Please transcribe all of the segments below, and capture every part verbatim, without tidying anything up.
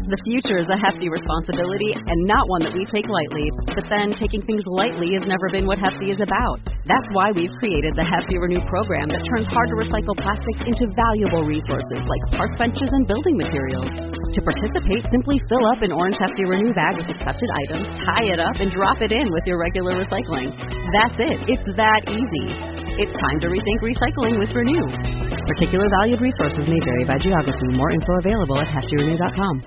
The future is a hefty responsibility and not one that we take lightly. But then, taking things lightly has never been what Hefty is about. That's why we've created the Hefty Renew program that turns hard-to-recycle plastics into valuable resources like park benches and building materials. To participate, simply fill up an orange Hefty Renew bag with accepted items, tie it up, and drop it in with your regular recycling. That's it. It's that easy. It's time to rethink recycling with Renew. Particular valued resources may vary by geography. More info available at hefty renew dot com.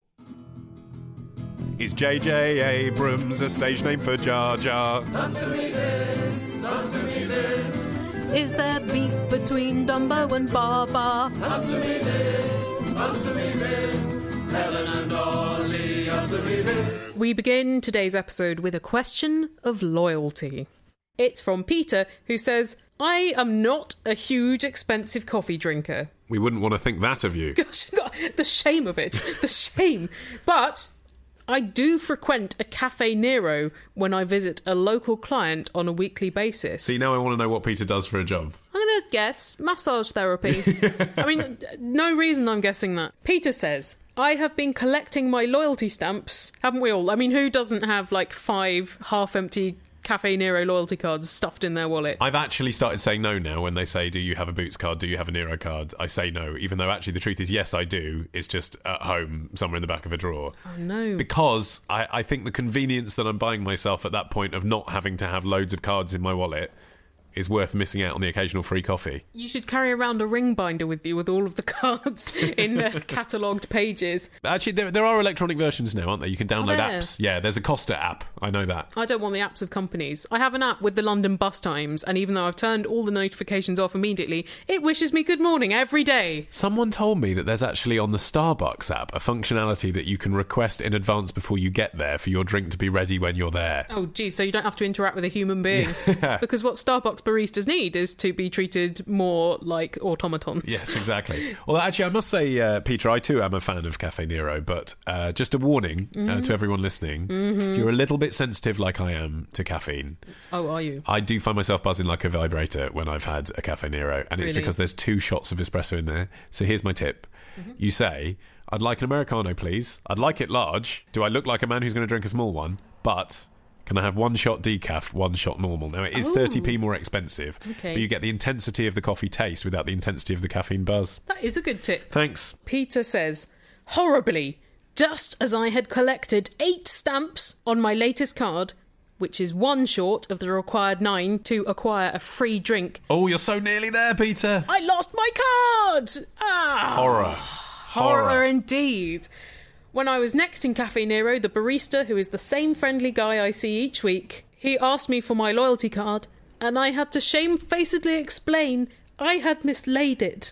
Is J J Abrams a stage name for Jar Jar? Answer me this, answer me this. Is there beef between Dumbo and Baba? Answer me this, answer me this. Helen and Ollie, answer me this. We begin today's episode with a question of loyalty. It's from Peter, who says, I am not a huge expensive coffee drinker. We wouldn't want to think that of you. Gosh, the shame of it. The shame. But I do frequent a Caffè Nero when I visit a local client on a weekly basis. See, now I want to know what Peter does for a job. I'm going to guess massage therapy. I mean, no reason I'm guessing that. Peter says, I have been collecting my loyalty stamps, haven't we all? I mean, who doesn't have like five half-empty Caffè Nero loyalty cards stuffed in their wallet? I've actually started saying no now when they say, do you have a Boots card, do you have a Nero card? I say no, even though actually the truth is yes, I do. It's just at home, somewhere in the back of a drawer. Oh, no. Because I, I think the convenience that I'm buying myself at that point of not having to have loads of cards in my wallet is worth missing out on the occasional free coffee. You should carry around a ring binder with you with all of the cards in uh, catalogued pages. Actually, there, there are electronic versions now, aren't there? You can download apps. Yeah, there's a Costa app. I know that. I don't want the apps of companies. I have an app with the London bus times, and even though I've turned all the notifications off immediately, it wishes me good morning every day. Someone told me that there's actually on the Starbucks app a functionality that you can request in advance before you get there for your drink to be ready when you're there. Oh, geez, so you don't have to interact with a human being. Yeah. Because what Starbucks baristas need is to be treated more like automatons. Yes, exactly. Well, actually, I must say, uh, Peter, I too am a fan of Caffè Nero, but uh, just a warning mm-hmm. uh, to everyone listening, mm-hmm. if you're a little bit sensitive like I am to caffeine... Oh, are you? I do find myself buzzing like a vibrator when I've had a Caffè Nero, and it's Really? because there's two shots of espresso in there. So here's my tip. Mm-hmm. You say, I'd like an Americano, please. I'd like it large. Do I look like a man who's going to drink a small one? But... can I have one shot decaf, one shot normal? Now, it is Ooh. thirty p more expensive, Okay. but you get the intensity of the coffee taste without the intensity of the caffeine buzz. That is a good tip. Thanks. Peter says, horribly, just as I had collected eight stamps on my latest card, which is one short of the required nine to acquire a free drink. Oh, you're so nearly there, Peter. I lost my card! Ah! Horror. Horror, Horror indeed. When I was next in Caffè Nero, the barista, who is the same friendly guy I see each week, he asked me for my loyalty card, and I had to shamefacedly explain I had mislaid it.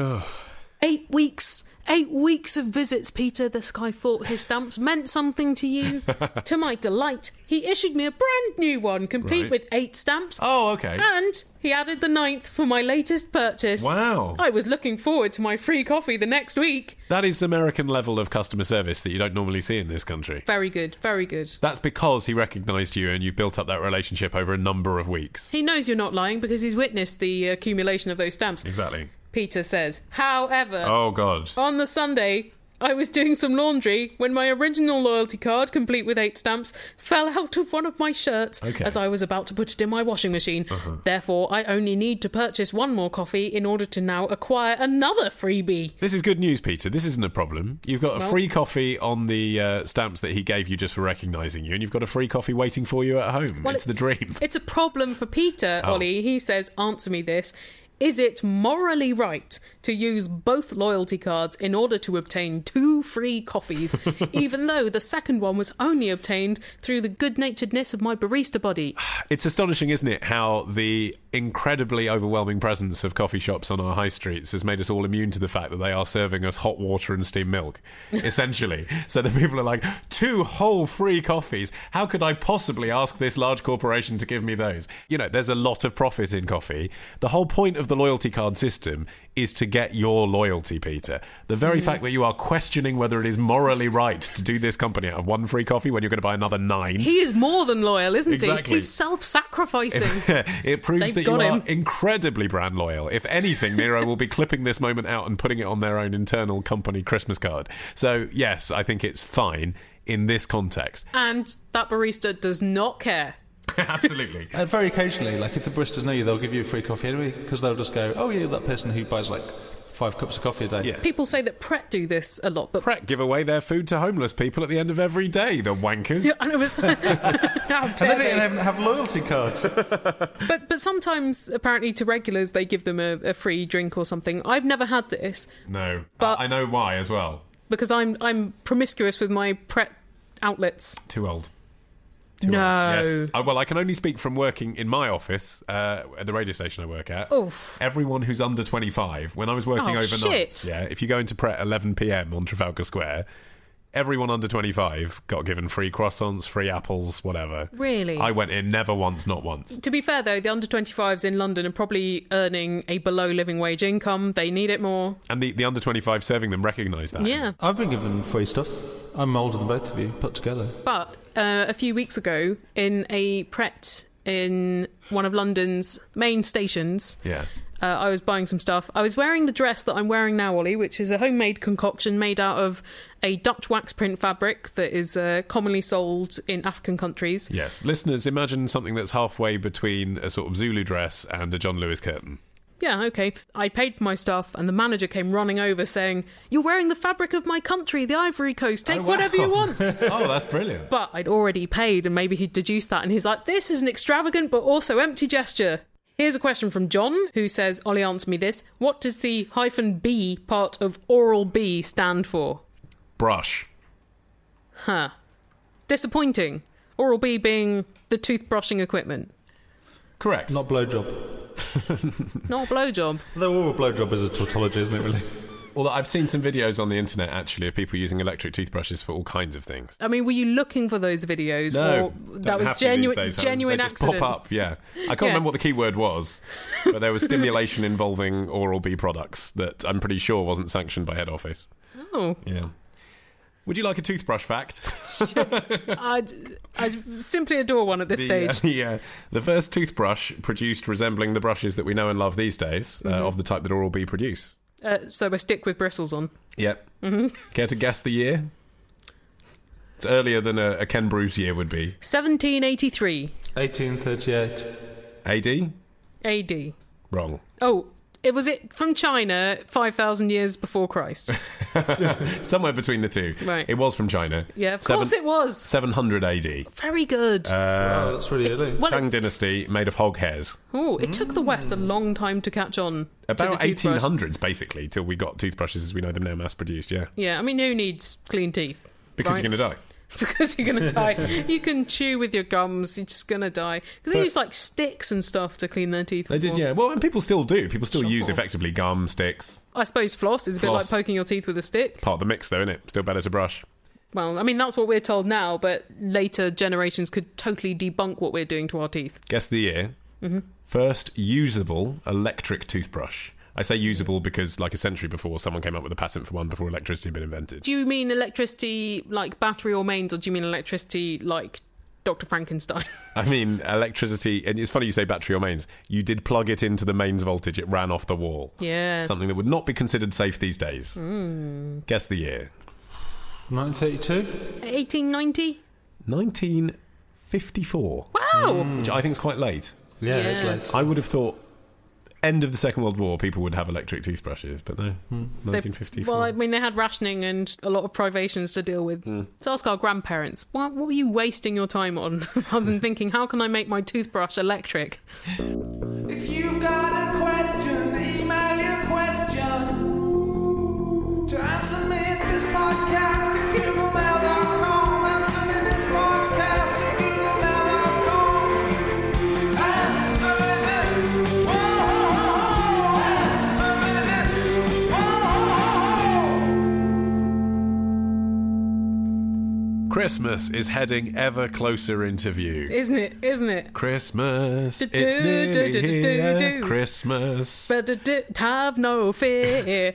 Eight weeks... Eight weeks of visits, Peter, this guy thought his stamps meant something to you. To my delight, he issued me a brand new one, complete Right. with eight stamps. Oh, okay. And he added the ninth for my latest purchase. Wow. I was looking forward to my free coffee the next week. That is American level of customer service that you don't normally see in this country. Very good, very good. That's because he recognised you and you've built up that relationship over a number of weeks. He knows you're not lying because he's witnessed the accumulation of those stamps. Exactly. Peter says, however, Oh, God. on the Sunday, I was doing some laundry when my original loyalty card, complete with eight stamps, fell out of one of my shirts Okay. as I was about to put it in my washing machine. Uh-huh. Therefore, I only need to purchase one more coffee in order to now acquire another freebie. This is good news, Peter. This isn't a problem. You've got a Well- free coffee on the uh, stamps that he gave you just for recognising you, and you've got a free coffee waiting for you at home. Well, it's it- the dream. It's a problem for Peter, Oh. Ollie. He says, answer me this. Is it morally right to use both loyalty cards in order to obtain two free coffees, even though the second one was only obtained through the good-naturedness of my barista body? It's astonishing, isn't it, how the incredibly overwhelming presence of coffee shops on our high streets has made us all immune to the fact that they are serving us hot water and steamed milk, essentially. So the people are like, two whole free coffees. How could I possibly ask this large corporation to give me those? You know, there's a lot of profit in coffee. The whole point of of the loyalty card system is to get your loyalty, Peter. The very mm. fact that you are questioning whether it is morally right to do this company out of one free coffee when you're going to buy another nine. He is more than loyal, isn't exactly. he? He's self-sacrificing. It proves They've that you him. are incredibly brand loyal. If anything, Nero will be clipping this moment out and putting it on their own internal company Christmas card. So, yes, I think it's fine in this context. And that barista does not care. Absolutely. And very occasionally, like if the baristas know you, they'll give you a free coffee anyway, because they'll just go, oh yeah, that person who buys like five cups of coffee a day. Yeah. People say that Pret do this a lot, but Pret give away their food to homeless people at the end of every day, the wankers. Yeah, and it was how and they dare don't they? even have loyalty cards. But but sometimes apparently to regulars they give them a, a free drink or something. I've never had this. No, But- I know why as well. Because I'm I'm promiscuous with my Pret outlets. Too old. Too No. old. Yes. Uh, well, I can only speak from working in my office uh, at the radio station I work at. Oof. Everyone who's under twenty-five, when I was working Oh, overnight, shit. yeah, if you go into Pret eleven p.m. on Trafalgar Square, everyone under twenty-five got given free croissants, free apples, whatever. Really? I went in never once, not once. To be fair though, the under twenty-fives in London are probably earning a below living wage income. They need it more. And the, the under twenty-five serving them recognise that. Yeah. I've been given free stuff. I'm older than both of you, put together. But uh, a few weeks ago, in a Pret in one of London's main stations, Yeah. uh, I was buying some stuff. I was wearing the dress that I'm wearing now, Ollie, which is a homemade concoction made out of a Dutch wax print fabric that is uh, commonly sold in African countries. Yes. Listeners, imagine something that's halfway between a sort of Zulu dress and a John Lewis curtain. Yeah, okay. I paid for my stuff, and the manager came running over saying, "You're wearing the fabric of my country, the Ivory Coast. Take Oh, wow. whatever you want." Oh, that's brilliant. But I'd already paid, and maybe he'd deduced that, and he's like, "This is an extravagant but also empty gesture." Here's a question from John, who says, "Ollie, answer me this. What does the hyphen B part of Oral-B stand for?" Brush. Huh. Disappointing. Oral-B being the toothbrushing equipment. Correct. Not blowjob. Not a blowjob. Though all a blowjob is a tautology, isn't it, really? Well, I've seen some videos on the internet, actually, of people using electric toothbrushes for all kinds of things. I mean, were you looking for those videos? No, or don't that was have to these genuine, days, Helen. genuine they just accident. pop up, yeah. I can't Yeah. remember what the key word was, but there was stimulation involving Oral-B products that I'm pretty sure wasn't sanctioned by head office. Oh, Yeah. Would you like a toothbrush fact? I'd, I'd simply adore one at this the, stage. Uh, the, uh, the first toothbrush produced resembling the brushes that we know and love these days, uh, Mm-hmm. of the type that Oral-B produce. Uh, so a stick with bristles on. Yep. Mm-hmm. Care to guess the year? It's earlier than a, a Ken Bruce year would be. seventeen eighty-three eighteen thirty-eight. A D? A D. Wrong. Oh, it was it from China five thousand years before Christ. Somewhere between the two. Right. It was from China. Yeah, of Seven- course it was. seven hundred A D. Very good. Oh, that's really early. well, Tang it, Dynasty, made of hog hairs. oh, it took the West a long time to catch on. to About the toothbrush. eighteen hundreds, basically, till we got toothbrushes as we know them now mass-produced, yeah. Yeah, I mean, who needs clean teeth? Because Right. you're going to die. Because you're going to die. You can chew with your gums, you're just going to die. Because they But- use, like, sticks and stuff to clean their teeth. They did, before. yeah. Well, and people still do. People still Sure. use, effectively, gum, sticks. I suppose floss is a bit like Floss. poking your teeth with a stick. Part of the mix, though, isn't it? Still better to brush. Well, I mean, that's what we're told now, but later generations could totally debunk what we're doing to our teeth. Guess the year. Mm-hmm. First usable electric toothbrush. I say usable because, like a century before, someone came up with a patent for one before electricity had been invented. Do you mean electricity like battery or mains, or do you mean electricity like Doctor Frankenstein? I mean, electricity, and it's funny you say battery or mains. You did plug it into the mains voltage, it ran off the wall. Yeah. Something that would not be considered safe these days. Mm. Guess the year. nineteen thirty-two? eighteen ninety? nineteen fifty-four. Wow! Which I think is quite late. Yeah, Yeah. it's late. I would have thought end of the Second World War people would have electric toothbrushes, but no, They- nineteen fifty-four. Well, I mean, they had rationing and a lot of privations to deal with. Hmm. So ask our grandparents, what, what were you wasting your time on? Rather than thinking, how can I make my toothbrush electric? If you've got a question, email your question to answer me at this podcast at google mail dot com. Answer me this podcast at google mail dot com. Answer me. Whoa. Answer me. Whoa. Christmas is heading ever closer into view. Isn't it? Isn't it? Christmas, Do, it's do, nearly do, do, do, here. do. Christmas, But d- have no fear.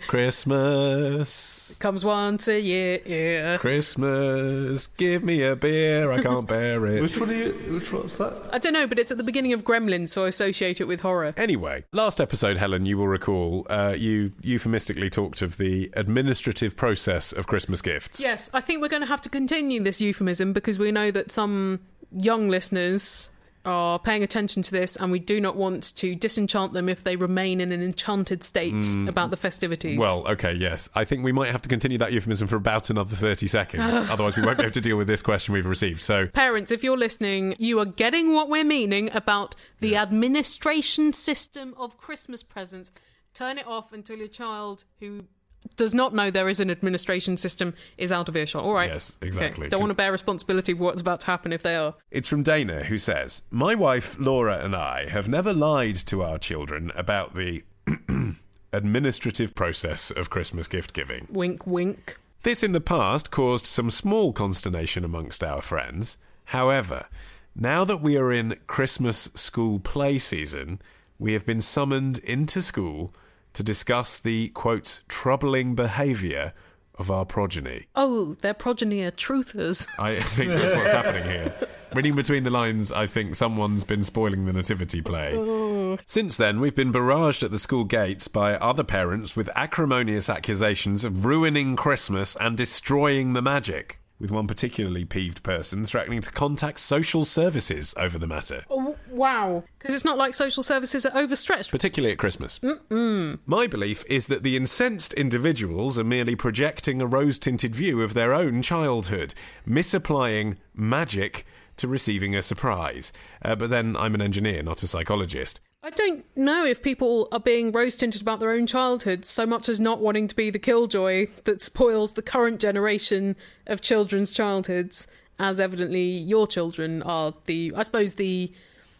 Christmas, Comes once a year. Christmas. Give me a beer, I can't bear it. Which one are you? Which one's that? I don't know, but it's at the beginning of Gremlins, so I associate it with horror. Anyway, last episode, Helen, you will recall, uh, you euphemistically talked of the administrative process of Christmas gifts. Yes, I think we're going to have to continue this euphemism because we know that some young listeners are paying attention to this, and we do not want to disenchant them if they remain in an enchanted state Mm. about the festivities. Well, okay, yes. I think we might have to continue that euphemism for about another thirty seconds. Otherwise, we won't be able to deal with this question we've received. So, parents, if you're listening, you are getting what we're meaning about the Yeah. administration system of Christmas presents. Turn it off until your child, who does not know there is an administration system, is out of earshot. All right. Yes, exactly. Okay. Don't want to bear responsibility for what's about to happen if they are. it's from Dana, who says, my wife, Laura, and I have never lied to our children about the administrative process of Christmas gift giving. Wink, wink. This in the past caused some small consternation amongst our friends. However, now that we are in Christmas school play season, we have been summoned into school to discuss the, quote, troubling behaviour of our progeny. Oh, their progeny are truthers. I think that's what's happening here. Reading between the lines, I think someone's been spoiling the nativity play. Oh. Since then, we've been barraged at the school gates by other parents with acrimonious accusations of ruining Christmas and destroying the magic, with one particularly peeved person threatening to contact social services over the matter. Oh, wow. Because it's not like social services are overstretched. Particularly at Christmas. Mm-mm. My belief is that the incensed individuals are merely projecting a rose-tinted view of their own childhood, misapplying magic to receiving a surprise. Uh, but then I'm an engineer, not a psychologist. I don't know if people are being rose-tinted about their own childhoods so much as not wanting to be the killjoy that spoils the current generation of children's childhoods, as evidently your children are the, I suppose, the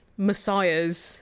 messiahs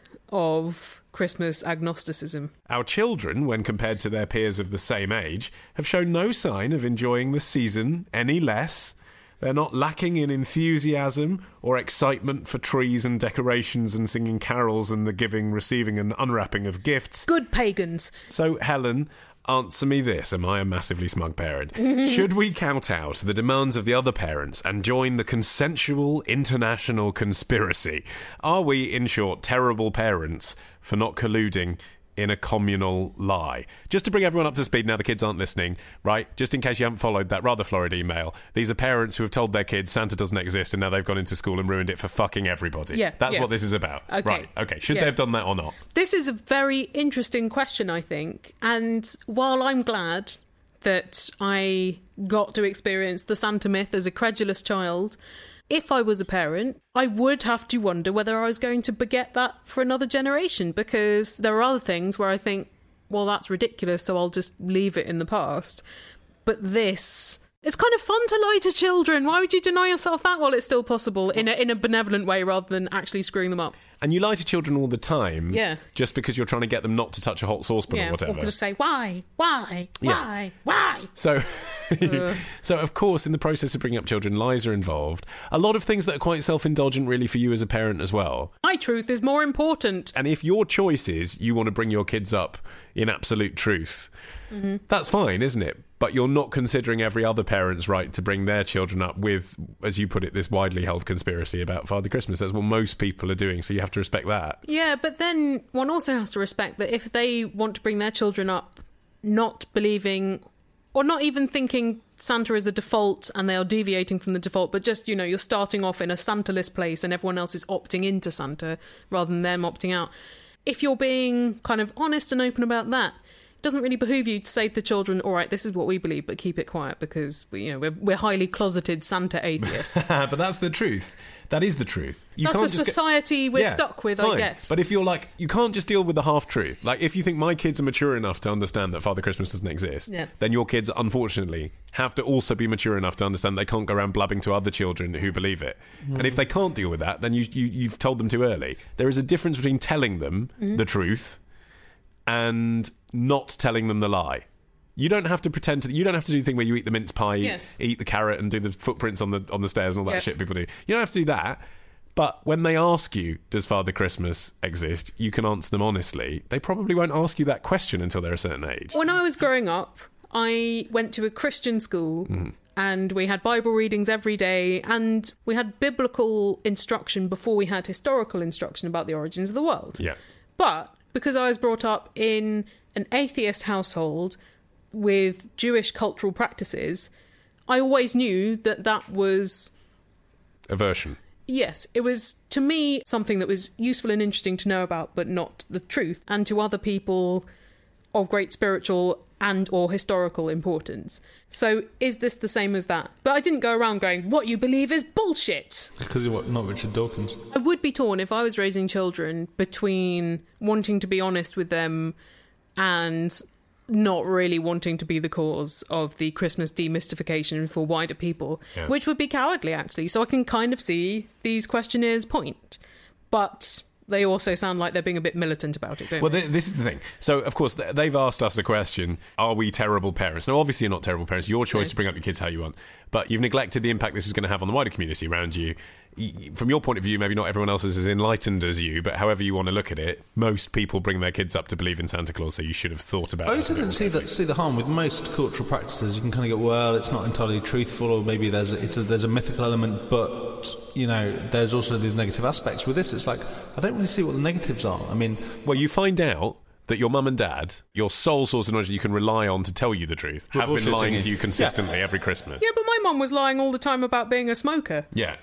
of Christmas agnosticism. Our children, when compared to their peers of the same age, have shown no sign of enjoying the season any less. They're not lacking in enthusiasm or excitement for trees and decorations and singing carols and the giving, receiving and unwrapping of gifts. Good pagans. So, Helen, answer me this. Am I a massively smug parent? Should we count out the demands of the other parents and join the consensual international conspiracy? Are we, in short, terrible parents for not colluding in a communal lie? Just to bring everyone up to speed now the kids aren't listening, right? Just in case you haven't followed that rather florid email, these are parents who have told their kids Santa doesn't exist and now they've gone into school and ruined it for fucking everybody. Yeah, That's yeah. what this is about. Okay. Right, okay. Should Yeah. they have done that or not? This is a very interesting question, I think. And while I'm glad that I got to experience the Santa myth as a credulous child, if I was a parent, I would have to wonder whether I was going to beget that for another generation, because there are other things where I think, well, that's ridiculous, so I'll just leave it in the past. But this, it's kind of fun to lie to children. Why would you deny yourself that while it's still possible in a, in a benevolent way rather than actually screwing them up? And you lie to children all the time, Yeah. just because you're trying to get them not to touch a hot saucepan Yeah, or whatever. or just say, why, why, Yeah. why, why? So, so of course, in the process of bringing up children, lies are involved. A lot of things that are quite self-indulgent, really, for you as a parent as well. My truth is more important. And if your choice is you want to bring your kids up in absolute truth, Mm-hmm. that's fine, isn't it? But you're not considering every other parent's right to bring their children up with, as you put it, this widely held conspiracy about Father Christmas. That's what most people are doing, so you have to respect that. Yeah, but then one also has to respect that if they want to bring their children up not believing or not even thinking Santa is a default and they are deviating from the default, but just, you know, you're starting off in a Santa-less place and everyone else is opting into Santa rather than them opting out. If you're being kind of honest and open about that, it doesn't really behoove you to say to the children, all right, this is what we believe, but keep it quiet because, we, you know, we're, we're highly closeted Santa atheists. But that's the truth. That is the truth. You That's can't the just get- society we're Yeah, stuck with, I fine. guess. But if you're like, you can't just deal with the half truth. Like, if you think my kids are mature enough to understand that Father Christmas doesn't exist, Yeah. then your kids, unfortunately, have to also be mature enough to understand they can't go around blabbing to other children who believe it. Mm. And if they can't deal with that, then you, you you've told them too early. There is a difference between telling them Mm. the truth and not telling them the lie. You don't have to pretend to. You don't have to do the thing where you eat the mince pie, Yes. eat the carrot, and do the footprints on the on the stairs and all that Yep. shit people do. You don't have to do that. But when they ask you, does Father Christmas exist, you can answer them honestly. They probably won't ask you that question until they're a certain age. When I was growing up, I went to a Christian school and we had Bible readings every day and we had biblical instruction before we had historical instruction about the origins of the world. Yeah. But because I was brought up in an atheist household with Jewish cultural practices, I always knew that that was... Aversion. Yes, it was, to me, something that was useful and interesting to know about, but not the truth, and to other people of great spiritual and or historical importance. So is this the same as that? But I didn't go around going, what you believe is bullshit. Because you're what, not Richard Dawkins. I would be torn if I was raising children between wanting to be honest with them and not really wanting to be the cause of the Christmas demystification for wider people, Yeah. which would be cowardly, actually. So I can kind of see these questionnaires' point. But they also sound like they're being a bit militant about it, don't Well, they? th- this is the thing. So, of course, th- they've asked us a question, are we terrible parents? Now, obviously you're not terrible parents. Your choice No. to bring up your kids how you want. But you've neglected the impact this is going to have on the wider community around you. Y- From your point of view, maybe not everyone else is as enlightened as you, but however you want to look at it, most people bring their kids up to believe in Santa Claus, so you should have thought about I that also a bit didn't see more that see the harm with most cultural practices. You can kind of go, well, it's not entirely truthful, or maybe there's a, it's a, there's a mythical element, but you know, there's also these negative aspects. With this, it's like I don't really see what the negatives are. I mean, Well, you find out that your mum and dad, your sole source of knowledge that you can rely on to tell you the truth, We're have been bullshitting lying you. to you consistently every Christmas. Yeah, but my mum was lying all the time about being a smoker. Yeah.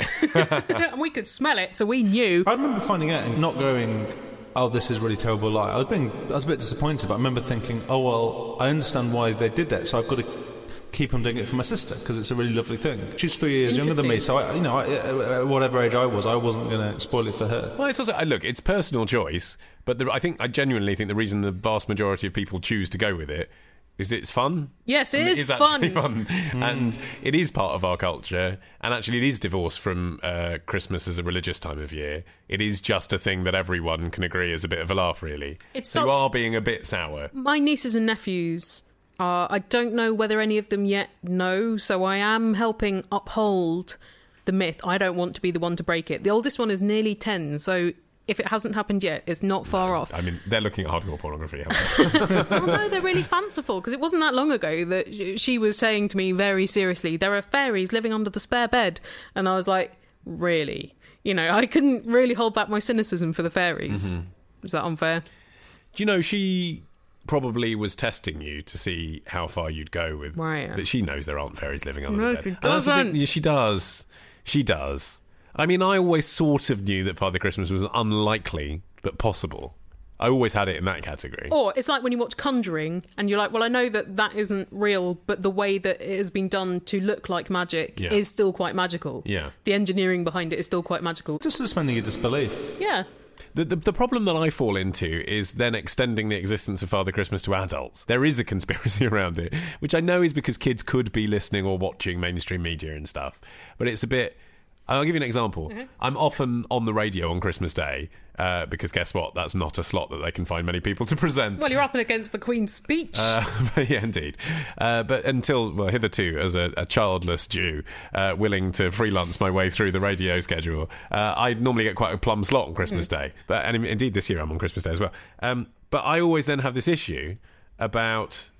And we could smell it, so we knew. I remember finding out and not going, oh, this is a really terrible lie. I was being, I was a bit disappointed, but I remember thinking, oh well, I understand why they did that, so I've got to keep on doing it for my sister because it's a really lovely thing. She's three years younger than me, so I, you know, I, at whatever age I was, I wasn't going to spoil it for her. Well, it's also uh, look, it's personal choice, but the, I think I genuinely think the reason the vast majority of people choose to go with it is it's fun. Yes, it I mean, is it is actually fun. fun, and it is part of our culture. And actually, it is divorced from uh, Christmas as a religious time of year. It is just a thing that everyone can agree is a bit of a laugh, really. It's so you such- are being a bit sour. My nieces and nephews are, I don't know whether any of them yet know, so I am helping uphold the myth. I don't want to be the one to break it. The oldest one is nearly ten, so if it hasn't happened yet, it's not far off. I mean, they're looking at hardcore pornography. haven't they? Well, no, they're really fanciful, because it wasn't that long ago that she was saying to me very seriously, there are fairies living under the spare bed. And I was like, really? You know, I couldn't really hold back my cynicism for the fairies. Mm-hmm. Is that unfair? Do you know she probably was testing you to see how far you'd go with Right. that she knows there aren't fairies living under No, the bed. she And that's the thing- doesn't. yeah, she does. She does. I mean, I always sort of knew that Father Christmas was unlikely but possible. I always had it in that category. Or it's like when you watch Conjuring and you're like, well, I know that that isn't real, but the way that it has been done to look like magic Yeah. is still quite magical. Yeah. The engineering behind it is still quite magical. Just suspending your disbelief. Yeah. The, the, the problem that I fall into is then extending the existence of Father Christmas to adults. There is a conspiracy around it, which I know is because kids could be listening or watching mainstream media and stuff. But it's a bit... I'll give you an example. Mm-hmm. I'm often on the radio on Christmas Day uh, because guess what? That's not a slot that they can find many people to present. Well, you're up against the Queen's speech. Uh, yeah, indeed. Uh, but until, well, hitherto, as a, a childless Jew, uh, willing to freelance my way through the radio schedule, uh, I normally get quite a plum slot on Christmas Mm. Day. But and indeed, this year I'm on Christmas Day as well. Um, but I always then have this issue about,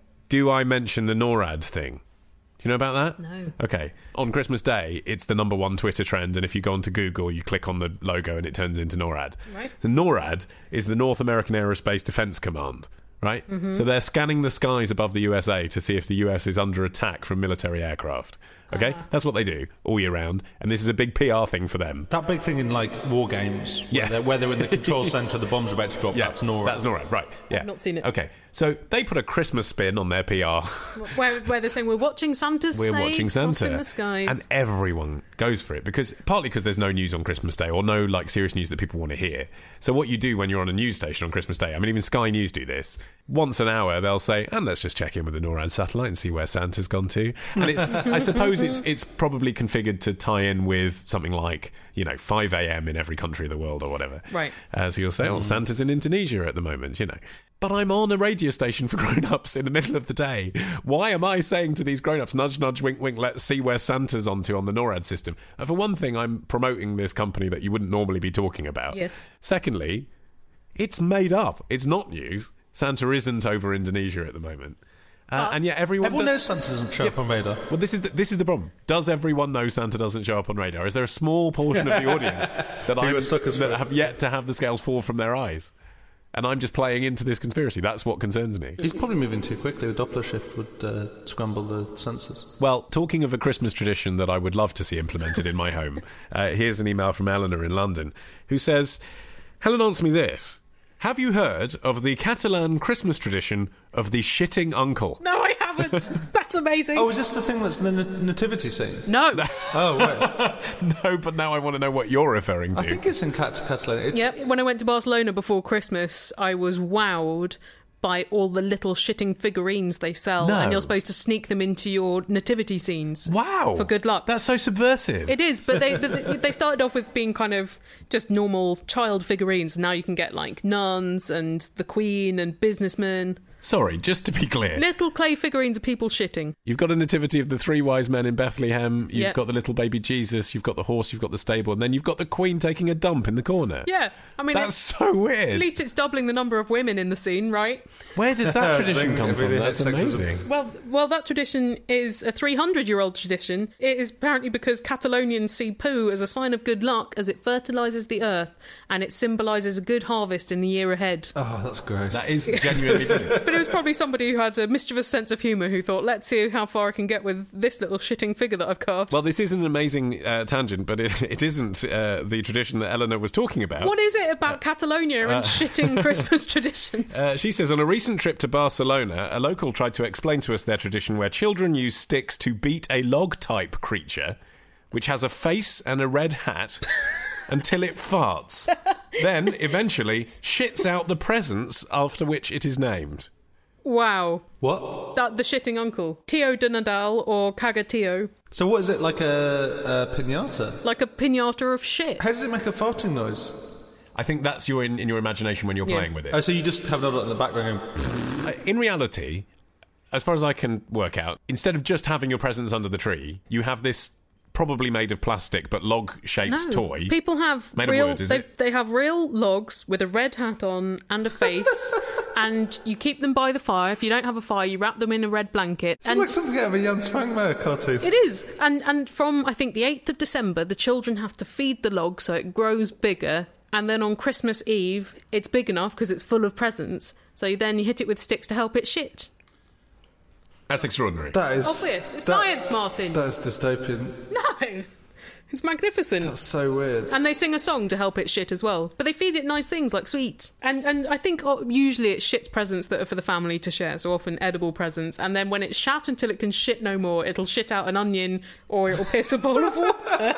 do I mention the NORAD thing? Do you know about that? No. Okay. On Christmas Day, it's the number one Twitter trend, and if you go onto Google, you click on the logo and it turns into NORAD. Right. The NORAD is the North American Aerospace Defense Command, right? Mm-hmm. So they're scanning the skies above the U S A to see if the U S is under attack from military aircraft. Okay? Ah. That's what they do all year round, and this is a big P R thing for them. That big thing in like war games, Yeah. where, they're, where they're in the control centre, the bomb's about to drop. Yeah, that's NORAD. That's NORAD, right. Yeah. not seen it. Okay. So they put a Christmas spin on their P R. where, where they're saying, we're watching Santa's We're sleigh watching cross Santa, in the skies. and everyone goes for it because partly because there's no news on Christmas Day or no like serious news that people want to hear. So what you do when you're on a news station on Christmas Day, I mean, even Sky News do this. Once an hour, they'll say, "And let's just check in with the NORAD satellite and see where Santa's gone to." And it's, I suppose it's it's probably configured to tie in with something like, you know, five a.m. in every country of the world or whatever. Right. Uh, so you'll say, "Oh, Santa's in Indonesia at the moment," you know. But I'm on a radio station for grown-ups in the middle of the day. Why am I saying to these grown-ups, nudge, nudge, wink, wink, let's see where Santa's onto on the NORAD system? And for one thing, I'm promoting this company that you wouldn't normally be talking about. Yes. Secondly, it's made up. It's not news. Santa isn't over Indonesia at the moment. Uh, and yet everyone... Everyone does- knows Santa doesn't show up on radar. Well, this is the, this is the problem. Does everyone know Santa doesn't show up on radar? Is there a small portion of the audience that, Who I'm, are suckers for that it. have yet to have the scales fall from their eyes? And I'm just playing into this conspiracy. That's what concerns me. He's probably moving too quickly. The Doppler shift would uh, scramble the sensors. Well, talking of a Christmas tradition that I would love to see implemented in my home, uh, here's an email from Eleanor in London, who says, Helen, answer me this. Have you heard of the Catalan Christmas tradition of the shitting uncle? No, I haven't. That's amazing. Oh, is this the thing that's in the nat- nativity scene? No. Oh, right. No, but now I want to know what you're referring to. I think it's in Cat- Catalonia. It's, Yep. When I went to Barcelona before Christmas, I was wowed by all the little shitting figurines they sell, No. and you're supposed to sneak them into your nativity scenes. Wow. For good luck. That's so subversive. It is, but they but they- they started off with being kind of just normal child figurines. Now you can get like nuns and the Queen and businessmen. Sorry, just to be clear. Little clay figurines of people shitting. You've got a nativity of the three wise men in Bethlehem, you've Yep. got the little baby Jesus, you've got the horse, you've got the stable, and then you've got the Queen taking a dump in the corner. Yeah, I mean, That's it's- so weird. at least it's doubling the number of women in the scene, right? Where does that tradition Zing, come it from? really That's hits sexism. amazing. Well, well, that tradition is a three hundred year old tradition. It is apparently because Catalonians see poo as a sign of good luck as it fertilises the earth and it symbolises a good harvest in the year ahead. Oh, that's gross. That is genuinely brilliant. But it was probably somebody who had a mischievous sense of humour who thought, let's see how far I can get with this little shitting figure that I've carved. Well, this is an amazing uh, tangent, but it, it isn't uh, the tradition that Eleanor was talking about. What is it about Catalonia and shitting Christmas traditions? Uh, she says, on a recent trip to Barcelona, a local tried to explain to us their tradition where children use sticks to beat a log-type creature, which has a face and a red hat, until it farts. Then, eventually, shits out the presents after which it is named. Wow. What? That the shitting uncle. Tio de Nadal or Cagatio. So what is it, like a, a pinata? Like a pinata of shit. How does it make a farting noise? I think that's your in, in your imagination when you're Yeah. playing with it. Oh, so you just have it in the background going... Uh, In reality, as far as I can work out, instead of just having your presents under the tree, you have this probably made of plastic but log-shaped No, toy. people have Made of real. wood, is they, it? they have real logs with a red hat on and a face, and you keep them by the fire. If you don't have a fire, you wrap them in a red blanket. It's and like something out of a Jan Spangmeier cartoon. it is, and and from I think the eighth of December, the children have to feed the log so it grows bigger. And then on Christmas Eve, it's big enough because it's full of presents. So then you hit it with sticks to help it shit. That's extraordinary. That is... Obvious. It's that- science, Martin. That is dystopian. No. It's magnificent. That's so weird. And they sing a song to help it shit as well. But they feed it nice things like sweets. And and I think uh, usually it shits presents that are for the family to share, so often edible presents. And then when it's shat until it can shit no more, it'll shit out an onion or it'll piss a bowl of water.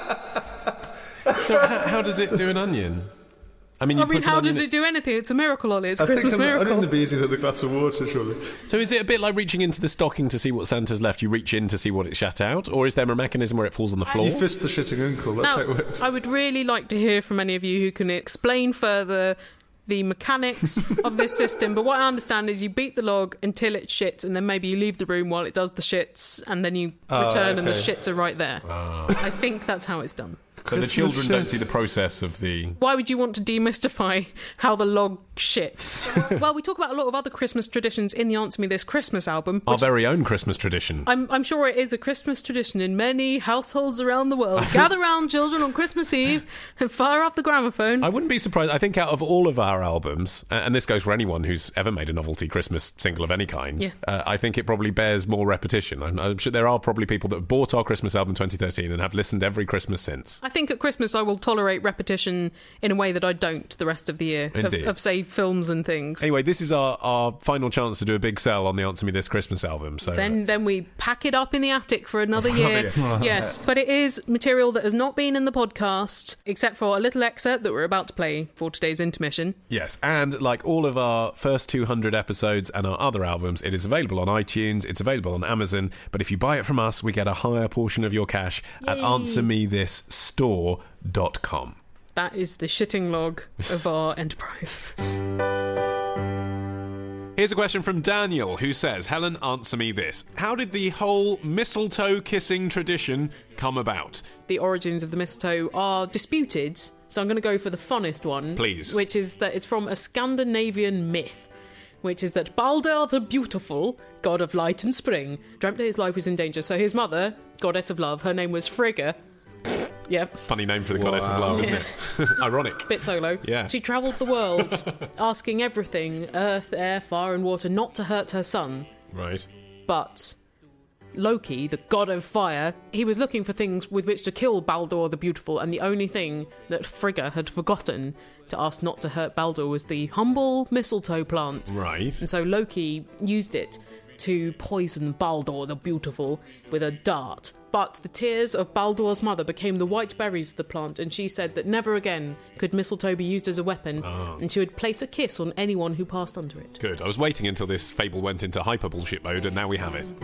So how, how does it do an onion? I mean, you I mean, put an how onion does in- it do anything? It's a miracle, Ollie. It's a I think Christmas an miracle. onion would be easier than a glass of water, surely. So is it a bit like reaching into the stocking to see what Santa's left? You reach in to see what it shat out? Or is there a mechanism where it falls on the floor? You fist the shitting uncle, that's how it Now, works. I would really like to hear from any of you who can explain further the mechanics of this system. But what I understand is you beat the log until it shits, and then maybe you leave the room while it does the shits, and then you Oh, return and the okay. shits are right there. I think that's how it's done. So the Christmas children don't shit. see the process of the... Why would you want to demystify how the log shits? Well, we talk about a lot of other Christmas traditions in the Answer Me This Christmas album. Our which very own Christmas tradition. I'm, I'm sure it is a Christmas tradition in many households around the world. Gather round, children, on Christmas Eve and fire up the gramophone. I wouldn't be surprised. I think out of all of our albums, a- and this goes for anyone who's ever made a novelty Christmas single of any kind, Yeah. uh, I think it probably bears more repetition. I'm, I'm sure there are probably people that have bought our Christmas album twenty thirteen and have listened every Christmas since. I think at Christmas I will tolerate repetition in a way that I don't the rest of the year of, Indeed. of, say, films and things. Anyway, this is our, our final chance to do a big sell on the Answer Me This Christmas album. So Then, then we pack it up in the attic for another year. Yes, but it is material that has not been in the podcast, except for a little excerpt that we're about to play for today's intermission. yes, and like all of our first two hundred episodes and our other albums, it is available on iTunes, it's available on Amazon, but if you buy it from us, we get a higher portion of your cash at Yay. answer me this store dot com. That is the shitting log of our enterprise. Here's a question from Daniel, who says, Helen, answer me this. How did the whole mistletoe kissing tradition come about? The origins of the mistletoe are disputed, so I'm going to go for the funnest one. Please. Which is that it's from a Scandinavian myth, which is that Balder the Beautiful, god of light and spring, dreamt that his life was in danger. So his mother, goddess of love, her name was Frigga. Yeah. Funny name for the goddess of love, isn't Yeah. it? Ironic. Bit solo. Yeah. She travelled the world, asking everything, earth, air, fire and water, not to hurt her son. Right. But Loki, the god of fire, he was looking for things with which to kill Baldur the Beautiful, and the only thing that Frigga had forgotten to ask not to hurt Baldur was the humble mistletoe plant. Right. And so Loki used it to poison Baldur the Beautiful with a dart. But the tears of Baldur's mother became the white berries of the plant, and she said that never again could mistletoe be used as a weapon, Oh. and she would place a kiss on anyone who passed under it. Good. I was waiting until this fable went into hyper bullshit mode, and now we have it.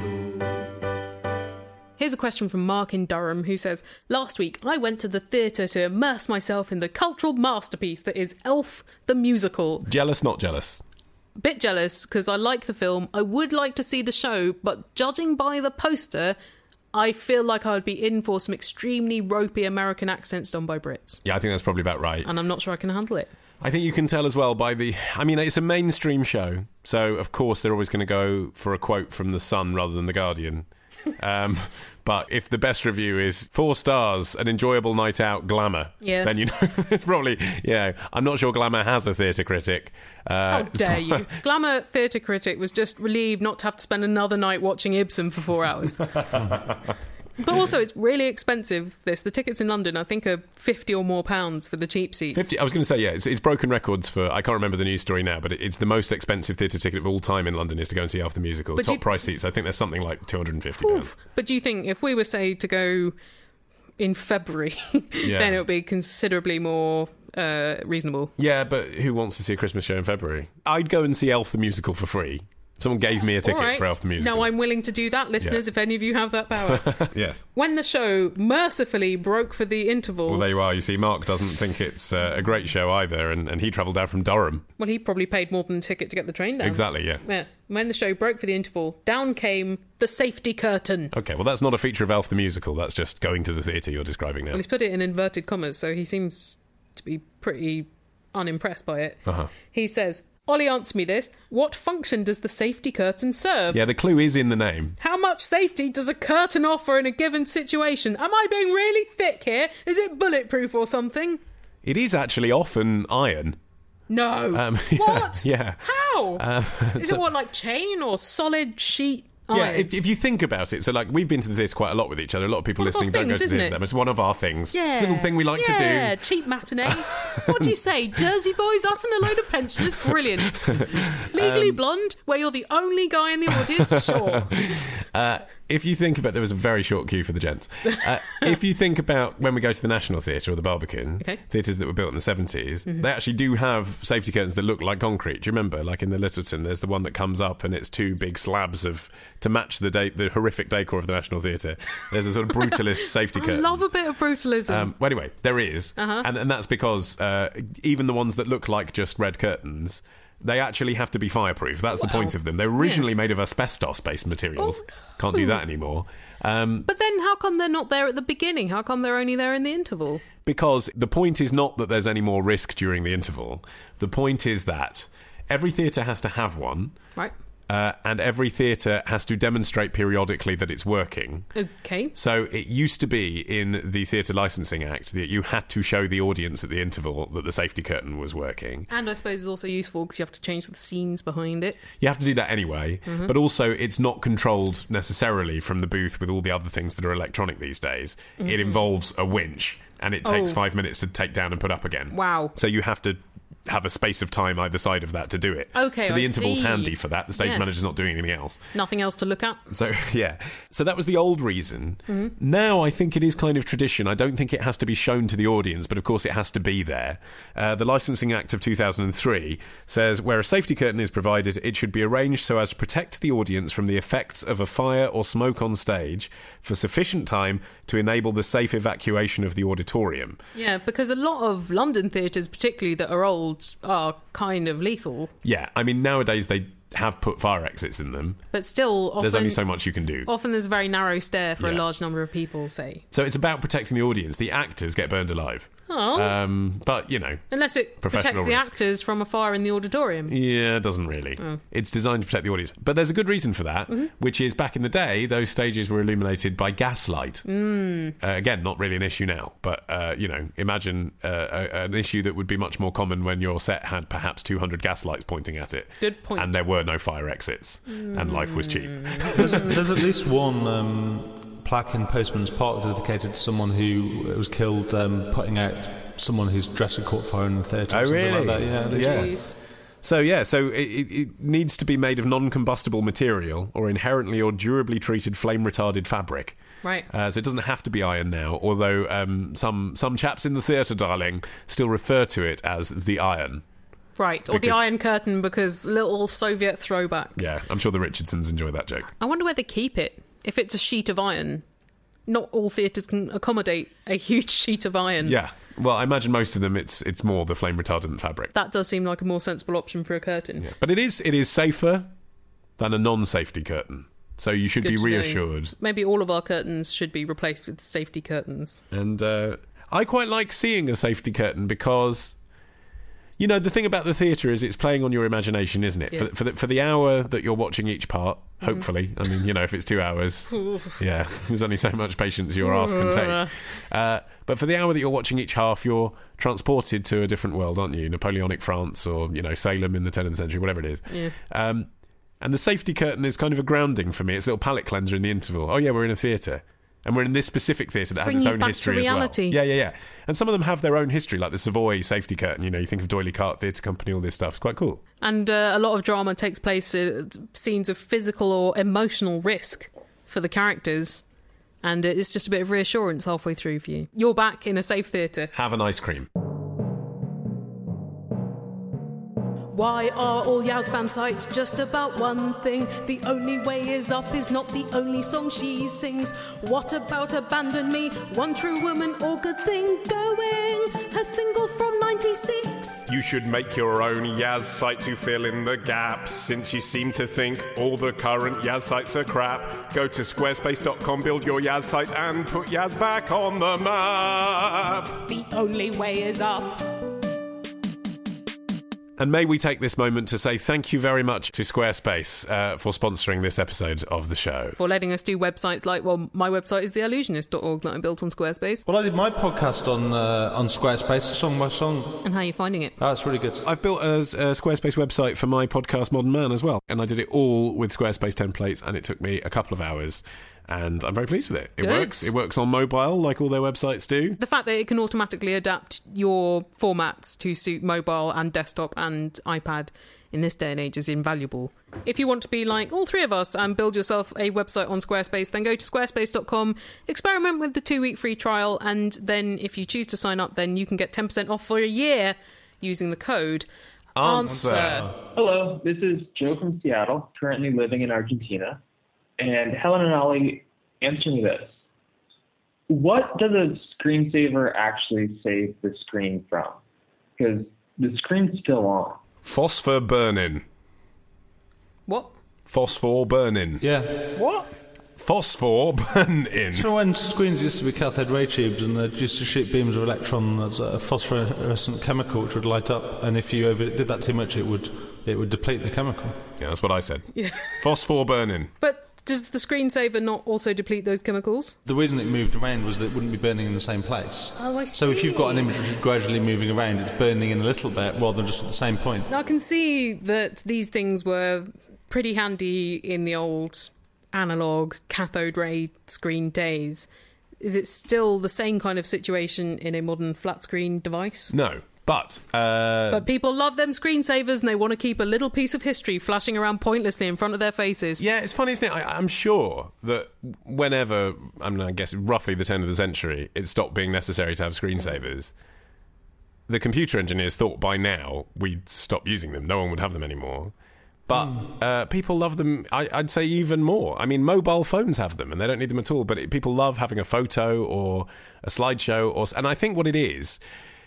Here's a question from Mark in Durham, who says, Last week I went to the theatre to immerse myself in the cultural masterpiece that is Elf the Musical. Jealous, not jealous. Bit jealous, because I like the film. I would like to see the show, but judging by the poster, I feel like I would be in for some extremely ropey American accents done by Brits. Yeah, I think that's probably about right. And I'm not sure I can handle it. I think you can tell as well by the... I mean, it's a mainstream show, so of course they're always going to go for a quote from The Sun rather than The Guardian. Um, but if the best review is four stars, an enjoyable night out, glamour, Yes. then you know it's probably, you know, I'm not sure Glamour has a theatre critic. Uh, How dare you? Glamour theatre critic was just relieved not to have to spend another night watching Ibsen for four hours. But also, it's really expensive, this. The tickets in London, I think, are fifty or more pounds for the cheap seats. fifty, I was going to say, yeah, it's, it's broken records for, I can't remember the news story now, but it, it's the most expensive theatre ticket of all time in London is to go and see Elf the Musical. But Top you- price seats, I think there's something like two hundred fifty pounds. Oof. But do you think if we were, say, to go in February, Yeah. then it would be considerably more uh, reasonable? Yeah, but who wants to see a Christmas show in February? I'd go and see Elf the Musical for free. Someone gave me a ticket All right. for Elf the Musical. Now I'm willing to do that, listeners, Yeah. if any of you have that power. Yes. When the show mercifully broke for the interval, Well, there you are. You see, Mark doesn't think it's uh, a great show either, and, and he travelled out from Durham. well, he probably paid more than the ticket to get the train down. Exactly, yeah. Yeah. When the show broke for the interval, down came the safety curtain. Okay, well, that's not a feature of Elf the Musical. That's just going to the theatre you're describing now. Well, he's put it in inverted commas, so he seems to be pretty unimpressed by it. Uh-huh. He says, Ollie, answer me this. What function does the safety curtain serve? Yeah, the clue is in the name. How much safety does a curtain offer in a given situation? Am I being really thick here? Is it bulletproof or something? It is actually often iron. No. Um, What? Yeah. How? Um, is so- it what, like chain or solid sheet? Yeah, iron? if, if you think about it, so like we've been to the theatre quite a lot with each other. A lot of people One of our listening don't go things, to the isn't theatre. it? It's one of our things. Yeah. It's a little thing we like yeah, to do. cheap matinee. What do you say? Jersey boys, us and a load of pensioners? Brilliant. Legally Um, Blonde, where you're the only guy in the audience? Sure. Uh, if you think about, there was a very short queue for the gents. Uh, if you think about when we go to the National Theatre or the Barbican, Okay. theatres that were built in the seventies, they actually do have safety curtains that look like concrete. Do you remember? Like in the Littleton, there's the one that comes up and it's two big slabs of, to match the de- the horrific decor of the National Theatre. There's a sort of brutalist safety I curtain. love a bit of brutalism. Um, well, anyway, there is, Uh-huh. and, and that's because uh, even the ones that look like just red curtains, they actually have to be fireproof. That's the Wow. point of them. They were originally made of asbestos-based materials. Oh, no. Can't do that anymore. Um, but then how come they're not there at the beginning? How come they're only there in the interval? because the point is not that there's any more risk during the interval. The point is that every theatre has to have one, Right. uh, and every theatre has to demonstrate periodically that it's working. Okay. So it used to be in the Theatre Licensing Act that you had to show the audience at the interval that the safety curtain was working. And I suppose it's also useful because you have to change the scenes behind it. You have to do that anyway, Mm-hmm. but also it's not controlled necessarily from the booth with all the other things that are electronic these days. It involves a winch, and it takes Mm-hmm. Oh. five minutes to take down and put up again. Wow. So you have to have a space of time either side of that to do it. Okay, So the I interval's see. handy for that. The stage Yes. manager's not doing anything else. Nothing else to look at. So, yeah. So that was the old reason. Mm-hmm. Now I think it is kind of tradition. I don't think it has to be shown to the audience, but of course it has to be there. Uh, the Licensing Act of two thousand three says where a safety curtain is provided, it should be arranged so as to protect the audience from the effects of a fire or smoke on stage for sufficient time to enable the safe evacuation of the auditorium. Yeah, because a lot of London theatres, particularly that are old, are kind of lethal. Yeah, I mean, nowadays they have put fire exits in them. But still, often, There's only so much you can do. Often there's a very narrow stair for a Yeah. large number of people, say. So it's about protecting the audience. The actors get burned alive. Oh. Um, but, you know, Unless it professional protects the risk. actors from a fire in the auditorium. yeah, it doesn't really. Oh. It's designed to protect the audience. But there's a good reason for that, Mm-hmm. which is back in the day, those stages were illuminated by gaslight. Mm. Uh, again, not really an issue now, but, uh, you know, imagine uh, a, an issue that would be much more common when your set had perhaps two hundred gaslights pointing at it. Good point. And there were no fire exits, mm. and life was cheap. There's, there's at least one um, plaque in Postman's Park dedicated to someone who was killed um, putting out someone whose dresser caught fire in the theatre. or Oh, something really? Like that. Yeah, at least Yeah. one. Jeez. So, yeah, so it, it it needs to be made of non-combustible material or inherently or durably treated flame-retarded fabric. Right. Uh, so it doesn't have to be iron now, although um, some, some chaps in the theatre, darling, still refer to it as the iron. Right. Or the Because- Iron Curtain, because little Soviet throwback. Yeah, I'm sure the Richardsons enjoy that joke. I wonder where they keep it. If it's a sheet of iron. Not all theatres can accommodate a huge sheet of iron. Yeah, well, I imagine most of them it's it's more the flame-retardant fabric. That does seem like a more sensible option for a curtain. Yeah. But it is it is safer than a non-safety curtain. So you should Good be to know. reassured. Maybe all of our curtains should be replaced with safety curtains. And uh, I quite like seeing a safety curtain because, you know, the thing about the theatre is it's playing on your imagination, isn't it? Yeah. For, for, the, for the hour that you're watching each part, hopefully. I mean, you know, if it's two hours, yeah, there's only so much patience your arse can take. Uh, but for the hour that you're watching each half, you're transported to a different world, aren't you? Napoleonic France or, you know, Salem in the tenth century, whatever it is. Yeah. Um, and the safety curtain is kind of a grounding for me. It's a little palate cleanser in the interval. Oh, yeah, we're in a theatre. And we're in this specific theatre that has bring its you own back to history reality. as well. Yeah, yeah, yeah. And some of them have their own history, like the Savoy safety curtain. You know, you think of D'Oyly Carte Theatre Company, all this stuff. It's quite cool. And uh, a lot of drama takes place at scenes of physical or emotional risk for the characters. And it's just a bit of reassurance halfway through for you. You're back in a safe theatre. Have an ice cream. Why are all Yaz fan sites just about one thing? The Only Way Is Up is not the only song she sings. What about Abandon Me? One True Woman or Good Thing Going? Her single from ninety-six. You should make your own Yaz site to fill in the gaps. Since you seem to think all the current Yaz sites are crap, go to squarespace dot com, build your Yaz site and put Yaz back on the map. The Only Way Is Up. And may we take this moment to say thank you very much to Squarespace uh, for sponsoring this episode of the show. For letting us do websites like, well, my website is the illusionist dot org that I built on Squarespace. Well, I did my podcast on uh, on Squarespace, song by song. And how are you finding it? Oh, that's really good. I've built a, a Squarespace website for my podcast Modern Man as well. And I did it all with Squarespace templates, and it took me a couple of hours. And I'm very pleased with it. It Good. works. It works on mobile, like all their websites do. The fact that it can automatically adapt your formats to suit mobile and desktop and iPad in this day and age is invaluable. If you want to be like all three of us and build yourself a website on Squarespace, then go to squarespace dot com, experiment with the two-week free trial, and then if you choose to sign up, then you can get ten percent off for a year using the code ANSWER. Hello, this is Joe from Seattle, currently living in Argentina. And Helen and Ollie, answer me this. What does a screensaver actually save the screen from? Because the screen's still on. Phosphor burning. What? Phosphor burning. Yeah. What? Phosphor burning. So when screens used to be cathode ray tubes and they used to shoot beams of electron as a phosphorescent chemical which would light up, and if you over did that too much, it would it would deplete the chemical. Yeah, that's what I said. Yeah. Phosphor burning. But does the screensaver not also deplete those chemicals? The reason it moved around was that it wouldn't be burning in the same place. Oh, I So if you've got an see. image which is gradually moving around, it's burning in a little bit rather than just at the same point. Now, I can see that these things were pretty handy in the old analog cathode ray screen days. Is it still the same kind of situation in a modern flat screen device? No, but... Uh, But people love them screensavers and they want to keep a little piece of history flashing around pointlessly in front of their faces. yeah, it's funny, isn't it? I, I'm sure that whenever, I mean, I guess roughly the turn of the century, it stopped being necessary to have screensavers. The computer engineers thought by now we'd stop using them. No one would have them anymore. But uh, people love them, I, I'd say, even more. I mean, mobile phones have them, and they don't need them at all. But it, people love having a photo or a slideshow. Or, and I think what it is,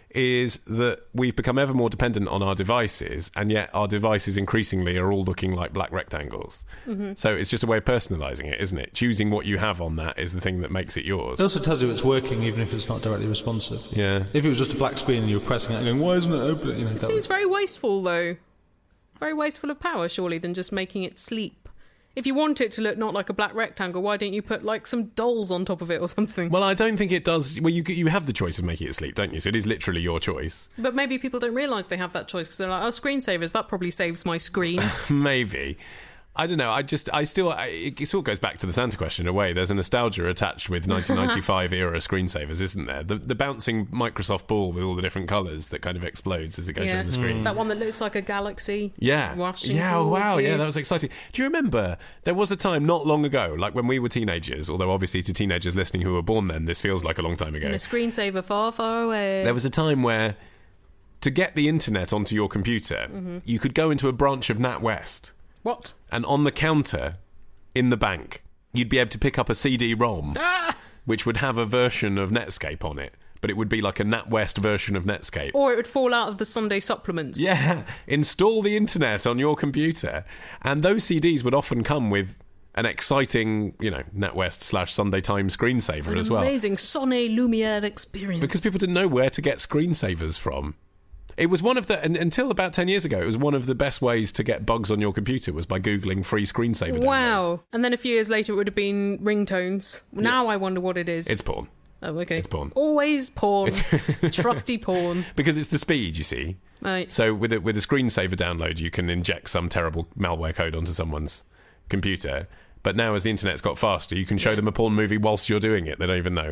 is that we've become ever more dependent on our devices, and yet our devices increasingly are all looking like black rectangles. Mm-hmm. So it's just a way of personalising it, isn't it? Choosing what you have on that is the thing that makes it yours. It also tells you it's working, even if it's not directly responsive. Yeah. If it was just a black screen and you were pressing it and going, why isn't it open? You know, It seems very wasteful, though. Very wasteful of power, surely, than just making it sleep. If you want it to look not like a black rectangle, why don't you put, like, some dolls on top of it or something? Well, I don't think it does. Well, you you have the choice of making it sleep, don't you? So it is literally your choice. But maybe people don't realise they have that choice because they're like, oh, screensavers, that probably saves my screen. Maybe. I don't know. I just, I still, I, it sort of goes back to the Santa question in a way. There's a nostalgia attached with nineteen ninety-five era screensavers, isn't there? The, the bouncing Microsoft ball with all the different colours that kind of explodes as it goes Yeah. around the screen. That one that looks like a galaxy. Yeah. Rushing Yeah, oh, wow. towards you. Yeah, that was exciting. Do you remember there was a time not long ago, like when we were teenagers, although obviously to teenagers listening who were born then, this feels like a long time ago. And a screensaver far, far away. There was a time where to get the internet onto your computer, Mm-hmm. you could go into a branch of NatWest. What? And on the counter in the bank, you'd be able to pick up a C D ROM, Ah! which would have a version of Netscape on it, but it would be like a NatWest version of Netscape. Or it would fall out of the Sunday supplements. Yeah, install the internet on your computer, and those C Ds would often come with an exciting, you know, NatWest slash Sunday Times screensaver An as well. amazing Sonnet Lumiere experience. Because people didn't know where to get screensavers from. It was one of the, and, until about ten years ago, it was one of the best ways to get bugs on your computer was by Googling free screensaver downloads. Wow. And then a few years later it would have been ringtones. Now I wonder what it is. It's porn. Oh, okay. It's porn. Always porn. Trusty porn. Because it's the speed, you see. Right. So with a, with a screensaver download, you can inject some terrible malware code onto someone's computer. But now as the internet's got faster, you can show them a porn movie whilst you're doing it. They don't even know.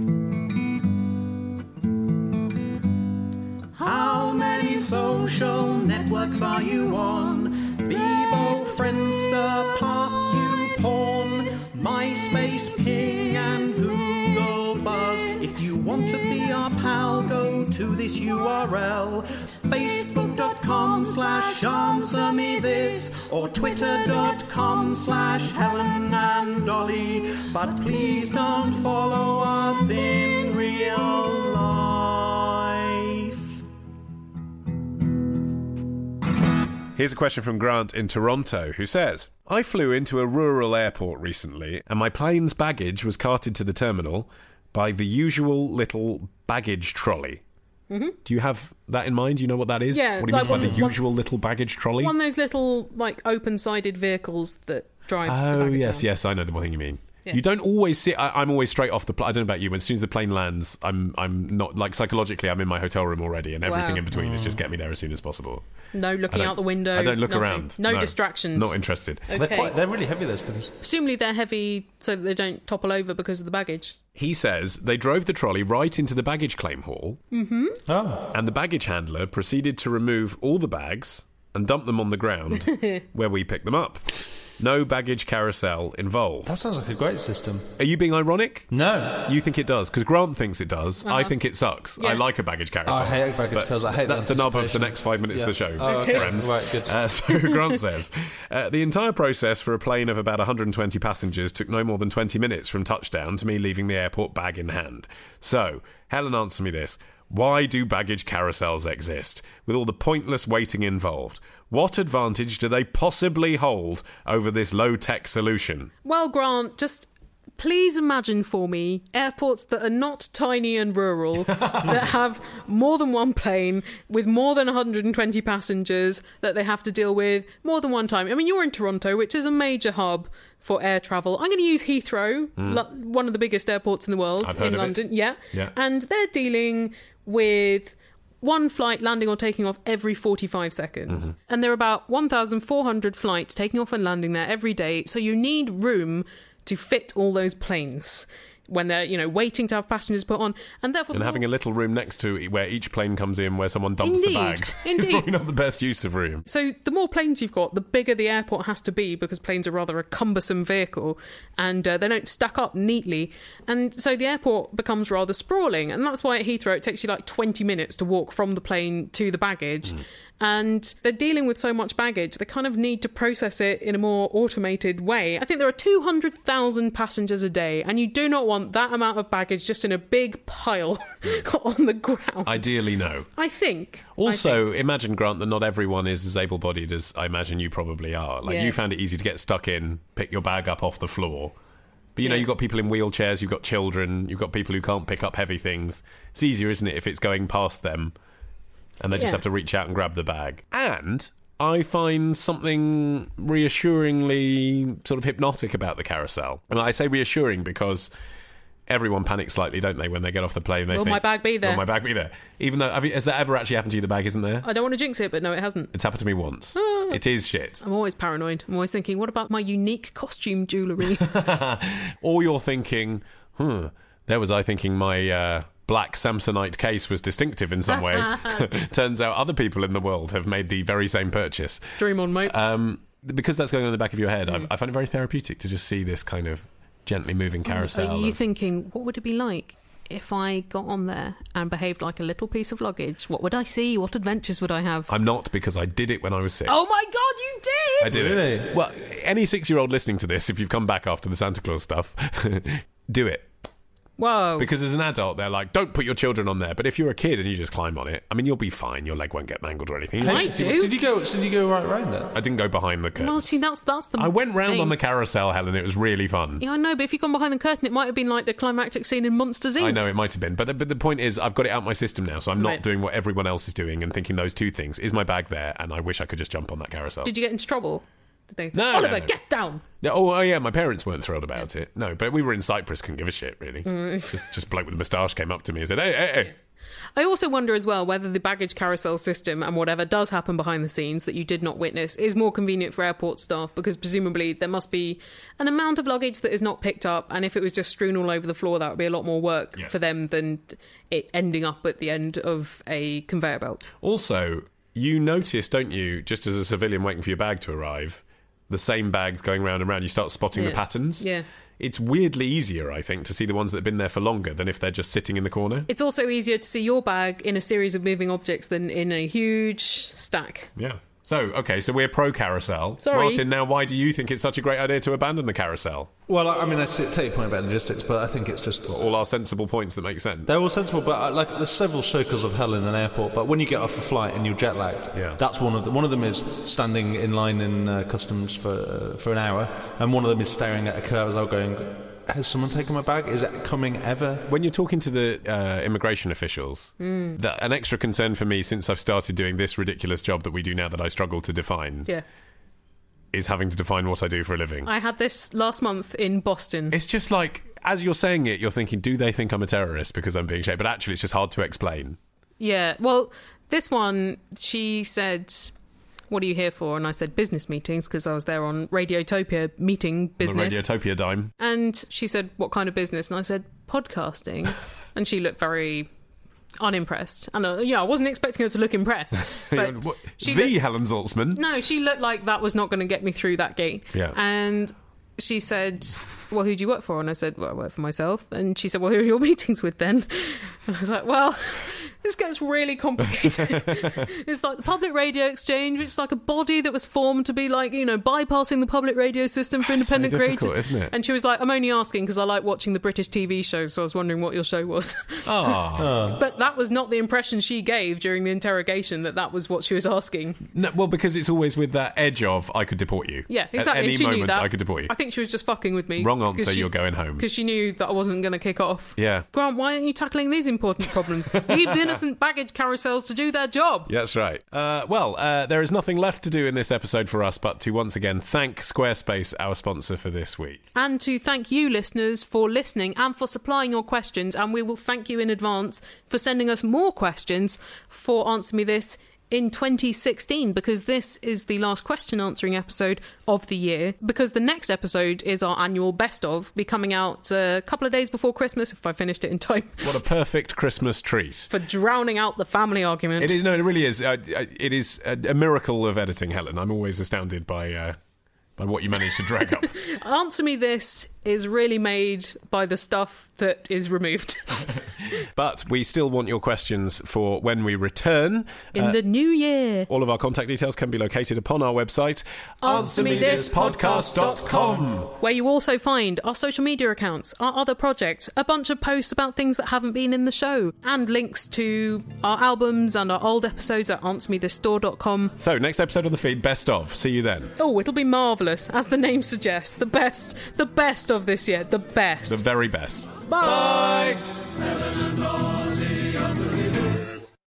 How many social networks are you on? Vivo, Friendster, Path, YouPorn, MySpace, Ping, and Google Buzz. If you want to be our pal, go to this U R L. Facebook.com slash answer me this, or Twitter.com slash Helen and Dolly. But please don't follow us in real life. Here's a question from Grant in Toronto, who says, I flew into a rural airport recently, and my plane's baggage was carted to the terminal by the usual little baggage trolley. Mm-hmm. Do you have that in mind? Do you know what that is? Yeah, What do you like mean by one- the one- usual little baggage trolley? One of those little, like, open-sided vehicles that drives the Oh, baggage yes, on. yes, I know the one thing you mean. Yeah. You don't always sit. I, I'm always straight off the. Pl- I don't know about you, but as soon as the plane lands, I'm. I'm not like psychologically. I'm in my hotel room already, and everything Wow. in between is just get me there as soon as possible. No I looking don't- out the window. I don't look nothing. around. No, distractions. Not interested. Okay. They're, quite, they're really heavy, those things. Presumably they're heavy so that they don't topple over because of the baggage. He says they drove the trolley right into the baggage claim hall, Oh. and the baggage handler proceeded to remove all the bags and dump them on the ground where we picked them up. No baggage carousel involved. That sounds like a great system. Are you being ironic? No. You think it does? Because Grant thinks it does. I think it sucks. Yeah. I like a baggage carousel. I hate a baggage but carousel. I hate That's the the nub of the anticipation. next five minutes Yeah. of the show, Oh, okay. friends. Right, good. Uh, so Grant says, uh, the entire process for a plane of about one hundred twenty passengers took no more than twenty minutes from touchdown to me leaving the airport bag in hand. So, Helen, answer me this. Why do baggage carousels exist, with all the pointless waiting involved? What advantage do they possibly hold over this low-tech solution? Well, Grant, just please imagine for me airports that are not tiny and rural, that have more than one plane with more than one hundred twenty passengers that they have to deal with more than one time. I mean, you're in Toronto, which is a major hub for air travel. I'm going to use Heathrow, lo- one of the biggest airports in the world, I've heard in of it. London. Yeah. Yeah. And they're dealing with one flight landing or taking off every forty-five seconds. Mm-hmm. And there are about one thousand four hundred flights taking off and landing there every day. So you need room to fit all those planes when they're, you know, waiting to have passengers put on. And therefore... And the having a whole- little room next to where each plane comes in, where someone dumps the Indeed, bags, is indeed. probably not the best use of room. So the more planes you've got, the bigger the airport has to be, because planes are rather a cumbersome vehicle and uh, they don't stack up neatly. And so the airport becomes rather sprawling. And that's why at Heathrow it takes you like twenty minutes to walk from the plane to the baggage. Mm. and they're dealing with so much baggage, they kind of need to process it in a more automated way. I think there are two hundred thousand passengers a day, and you do not want that amount of baggage just in a big pile on the ground. Ideally, no. I think. Also, I think. imagine, Grant, that not everyone is as able-bodied as I imagine you probably are. Like, Yeah. you found it easy to get stuck in, pick your bag up off the floor. But, you know, Yeah. you've got people in wheelchairs, you've got children, you've got people who can't pick up heavy things. It's easier, isn't it, if it's going past them and they just Yeah. have to reach out and grab the bag. And I find something reassuringly sort of hypnotic about the carousel. And I say reassuring because everyone panics slightly, don't they, when they get off the plane? They Will think, my bag be there? Will my bag be there? Even though, have you, has that ever actually happened to you? The bag isn't there? I don't want to jinx it, but no, it hasn't. It's happened to me once. Ah. It is shit. I'm always paranoid. I'm always thinking, what about my unique costume jewellery? Or you're thinking, hmm, there was I thinking my uh, black Samsonite case was distinctive in some way. Turns out other people in the world have made the very same purchase. Dream on, mate. Um, because that's going on in the back of your head, mm. I, I find it very therapeutic to just see this kind of gently moving carousel. Are you of, thinking, what would it be like if I got on there and behaved like a little piece of luggage? What would I see? What adventures would I have? I'm not, because I did it when I was six. Oh my God, you did! I did Really? it. Well, any six-year-old listening to this, if you've come back after the Santa Claus stuff, do it. Whoa. Because as an adult, they're like, don't put your children on there. But if you're a kid and you just climb on it, I mean, you'll be fine. Your leg won't get mangled or anything. You Might just- do. Did you go? So did you go right around it? I didn't go behind the curtain. Well, see, that's, that's the I went round thing. on the carousel, Helen. It was really fun. Yeah, I know, but if you'd gone behind the curtain, it might have been like the climactic scene in Monsters, Incorporated. I know, it might have been. But the, but the point is, I've got it out my system now, so I'm not Right. doing what everyone else is doing and thinking those two things. Is my bag there? And I wish I could just jump on that carousel. Did you get into trouble? Did they say, No, no, Oliver, no. get down? No, oh, oh, yeah, my parents weren't thrilled about it. No, but we were in Cyprus, couldn't give a shit, really. Mm. Just, just a bloke with a moustache came up to me and said, hey, hey, hey. I also wonder as well whether the baggage carousel system and whatever does happen behind the scenes that you did not witness is more convenient for airport staff, because presumably there must be an amount of luggage that is not picked up, and if it was just strewn all over the floor, that would be a lot more work Yes. for them than it ending up at the end of a conveyor belt. Also, you notice, don't you, just as a civilian waiting for your bag to arrive, the same bags going round and round, you start spotting the Yeah. patterns. Yeah. It's weirdly easier, I think, to see the ones that have been there for longer than if they're just sitting in the corner. It's also easier to see your bag in a series of moving objects than in a huge stack. Yeah. So, okay, so we're pro carousel. Sorry. Martin, now why do you think it's such a great idea to abandon the carousel? Well, I I mean, I see- take your point about logistics, but I think it's just All our sensible points that make sense. they're all sensible. But uh, like, there's several circles of hell in an airport. But when you get off a flight and you're jet lagged, Yeah. that's one of them. One of them is standing in line in uh, customs for uh, for an hour, and one of them is staring at a carousel, going, "Has someone taken my bag? Is it coming ever?" When you're talking to the uh, immigration officials, Mm. that, an extra concern for me since I've started doing this ridiculous job that we do now that I struggle to define Yeah. is having to define what I do for a living. I had this last month in Boston. It's just like, as you're saying it, you're thinking, do they think I'm a terrorist because I'm being shaped? But actually, it's just hard to explain. Yeah, well, this one, she said, what are you here for? And I said, business meetings, because I was there on Radiotopia meeting business. The Radiotopia dime. And she said, what kind of business? And I said, podcasting. And she looked very unimpressed. And, uh, you know, I wasn't expecting her to look impressed. But What- she the looked- Helen Zaltzman. no, she looked like that was not going to get me through that gate. Yeah. And she said, well, who do you work for? And I said, well, I work for myself. And she said, well, who are your meetings with then? And I was like, well, this gets really complicated. It's like the Public Radio Exchange, which is like a body that was formed to be like, you know, bypassing the public radio system for independent difficult, creators. isn't it? And she was like, I'm only asking because I like watching the British T V shows, so I was wondering what your show was. Oh. But that was not the impression she gave during the interrogation, that that was what she was asking. No, well, because it's always with that edge of, I could deport you. Yeah, exactly. At any and she moment, knew that. I could deport you. I think she was just fucking with me. Wrong answer, Because she- you're going home. Because she knew that I wasn't going to kick off. Yeah. Grant, why aren't you tackling these important problems? Leave the innocent baggage carousels to do their job. Yeah, that's right. Uh, well, uh, there is nothing left to do in this episode for us but to once again thank Squarespace, our sponsor for this week. And to thank you, listeners, for listening and for supplying your questions. And we will thank you in advance for sending us more questions for Answer Me This in twenty sixteen, because this is the last question answering episode of the year, because the next episode is our annual best of, be coming out a couple of days before Christmas, if I finished it in time, What a perfect Christmas treat. for drowning out the family argument. It is, no, it really is. Uh, uh, it is a, a miracle of editing, Helen. I'm always astounded by uh, by what you managed to drag up. Answer Me This is really made by the stuff that is removed. But we still want your questions for when we return. In Uh, the new year. all of our contact details can be located upon our website, answer me this podcast dot com, com. where you also find our social media accounts, our other projects, a bunch of posts about things that haven't been in the show, and links to our albums and our old episodes at answer me this store dot com. So, next episode on the feed, best of. See you then. Oh, it'll be marvellous, as the name suggests. The best, the best of this year, the best. The very best. Bye! Bye.